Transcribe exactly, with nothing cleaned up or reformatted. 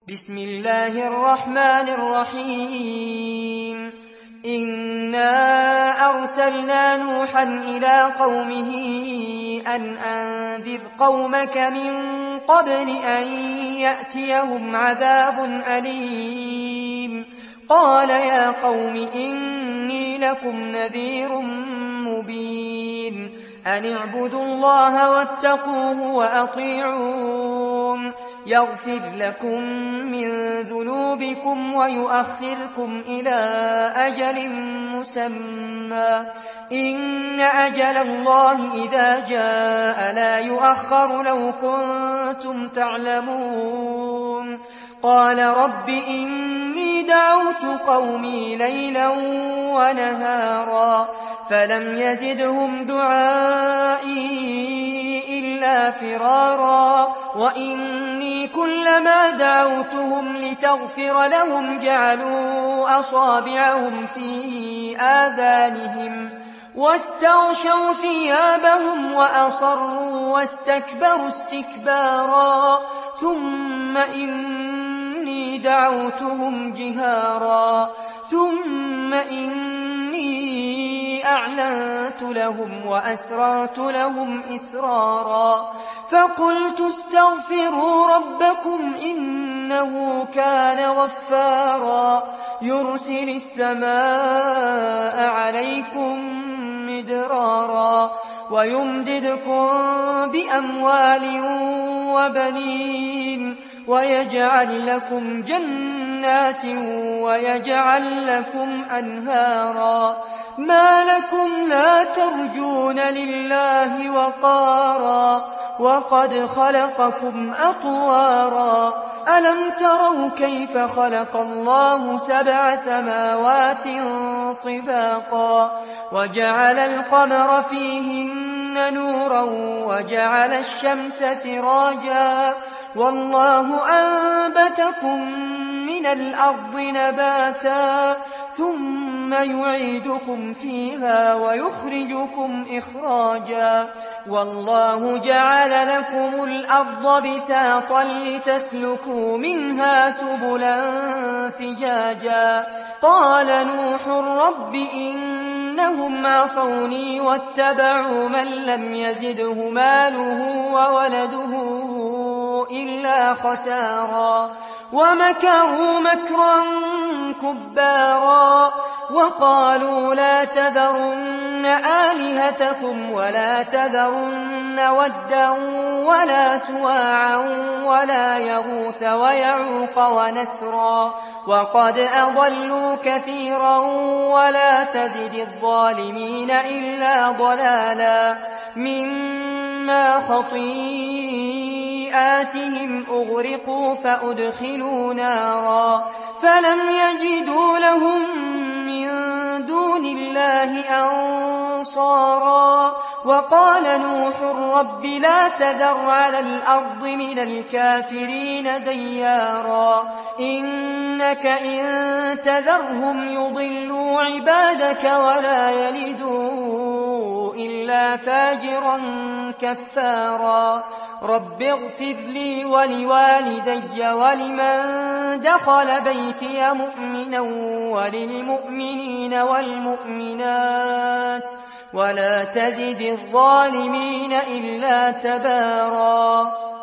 بسم الله الرحمن الرحيم إنا أرسلنا نوحا إلى قومه أن أنذر قومك من قبل أن يأتيهم عذاب أليم قال يا قوم إني لكم نذير مبين أن اعبدوا الله واتقوه وأطيعون يغفر لكم من ذنوبكم ويؤخركم إلى أجل مسمى إن أجل الله إذا جاء لا يؤخر لو كنتم تعلمون قال رب إني دعوت قومي ليلا ونهارا فلم يزدهم دعائي إلا فرارا وإني كلما دعوتهم لتغفر لهم جعلوا أصابعهم في آذانهم واستغشوا ثيابهم وأصروا واستكبروا استكبارا ثم إني دعوتهم جهارا ثم إني أعلنت لهم وأسررت لهم إسرارا فقلت استغفروا ربكم إنه كان غفارا يرسل السماء عليكم مدرارا ويمددكم بأموال وبنين ويجعل لكم جنات ويجعل لكم أنهارا ما لكم لا ترجون لله وقارا وقد خلقكم أطوارا ألم تروا كيف خلق الله سبع سماوات طباقا وجعل القمر فيهن نورا وجعل الشمس سراجا والله أنبتكم من الأرض نباتا ثم يعيدكم فيها ويخرجكم إخراجا والله جعل لكم الأرض بساطا لتسلكوا منها سبلا فجاجا قال نوح رب إنهم عصوني واتبعوا من لم يزده ماله وولده إلا خسارا ومكروا مكرا كبارا وقالوا لا تذرن آلهتكم ولا تذرن ودا ولا سواعا ولا يغوث ويعوق ونسرا وقد أضلوا كثيرا ولا تزد الظالمين إلا ضلالا مما خطيئاتهم أغرقوا فأدخلوا نارا فلم يجدوا لهم من دون الله أنصارا وقال نوح رب لا تذر على الأرض من الكافرين ديارا إنك إن تذرهم يضلوا عبادك ولا يلدوا إلا فاجرا كفارا رب اغفر لي ولوالدي ولمن دخل بيتي مؤمنا وللمؤمنين والمؤمنات ولا تزد الظالمين إلا تبارا